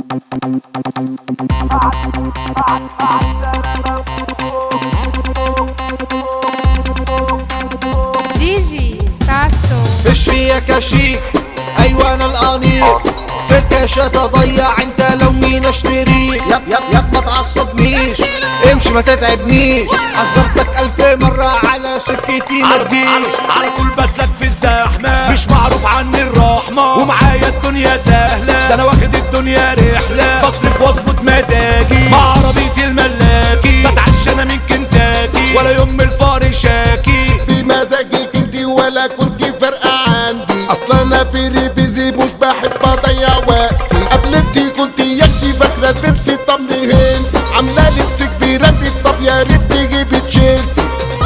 دي جي ساسو بشريك يا شيك، ايوه انا القنيق في الكاشات اضيع، انت لو مين اشتريك. يب ما تعصبنيش، امشي ما تتعبنيش، حذرتك 1000 مرة على سكتي ما تجيش. على طول بسلك في الزحمة، مش معروف عني الرحمة، ومعايا الدنيا سهلة، ده انا واخد الدنيا رحلة، بصرف واظبط مزاجي مع عربيتي الملاكي، بتعشى انا من كنتاكي ولا يوم من الفقر شاكي. بمزاجك انتي ولا كنتي فارقة عندي، اصلا انا في ريبيزي مش بحب اضيع وقتي. قبل انتي كنتي ياكتي فاكرة بيبسي طمر هند، عاملة لي تسك بيرندي، طب يا ريت تجيبي تيشيرتي.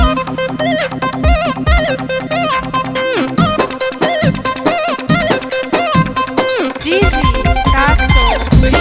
دي جي ساسو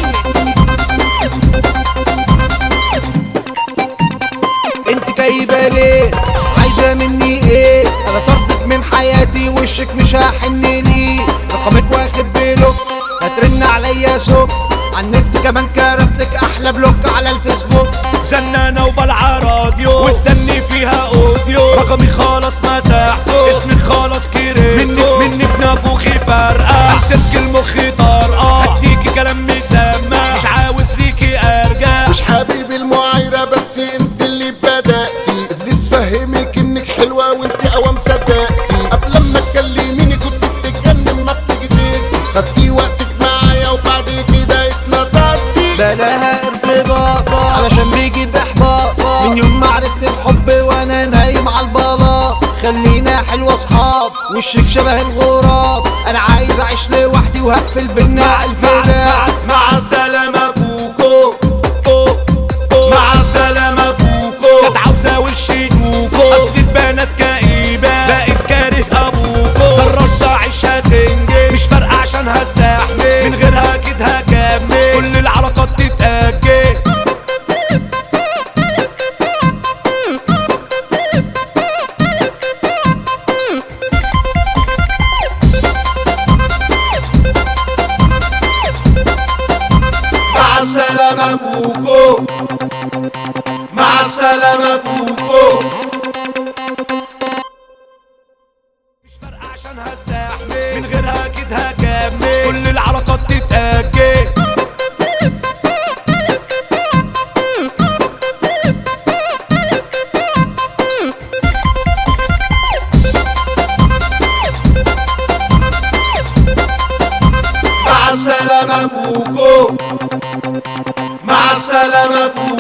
انت جايبه ليه؟ عايزه مني ايه؟ انا طردك من حياتي، وشك مش هحن ليه. رقمك واخد بلوك، هترن عليا سوق، على النت كمان كرفتك احلى بلوك على الفيسبوك. زنانة وبلعة راديو والسني فيها اوديو، رقمي خالص مسحته، اسمي خالص كرهته، منك نافوخي فرقة، امسك المخ طرقة، هديكي كلام مسمى، مش عاوز ليكي ارجع. مش حبيب المعايرة بس انت اللي بدأتي، ابليس فهمك انك حلوة وانت قوام صدقتي. قبل ما تكلميني كنت بتتجنن ما بتجزيتي، خدتي وقتك معايا وبعد كده اتنططتي. بلاها ارتباطات علشان بيجيب احباطات، من يوم ما عرفت الحب وانا نايم على البلاط. خلينا حلوة اصحاب، وشك شبه الغراب، انا عايز اعيش لوحدي وهقفل بينا الفراق. مع السلامة بوكو، مع السلامة بوكو، كانت عاوزة وشي دوكو، اصل البنات كئيبة بقيت كاره ابوكو، قررت اعيشها سنجل، مش فارقة عشان هستحمل، من غيرها اكيد هكمل، كل العلاقات تتأجل. مع السلامة بوكو، مع السلامة بوكو، مش فارقة عشان هستحمل، من غيرها اكيد هكمل، كل العلاقات تتأجل. مع السلامة بوكو، مع السلامة بوكو.